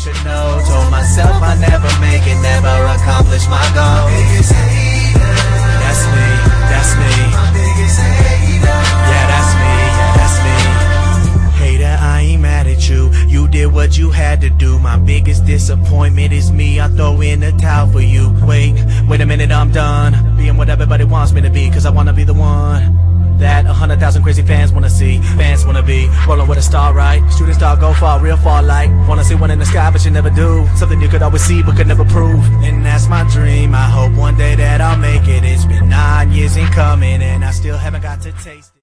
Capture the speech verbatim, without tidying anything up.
should know. Told myself I never make it, never accomplish my goal. Biggest hater. That's me, that's me. My biggest hater. Yeah, that's me, yeah, that's me. Hater, I ain't mad at you. You did what you had to do. My biggest disappointment is me. I throw in the towel for you. Wait, wait a minute, I'm done being what everybody wants me to be, cause I wanna be the one that a hundred thousand crazy fans wanna see. Fans wanna be rolling with a star, right? Shooting star, go far, real far, like wanna see one in the sky, but you never do. Something you could always see, but could never prove. And that's my dream. I hope one day that I'll make it. It's been nine years in coming, and I still haven't got to taste it.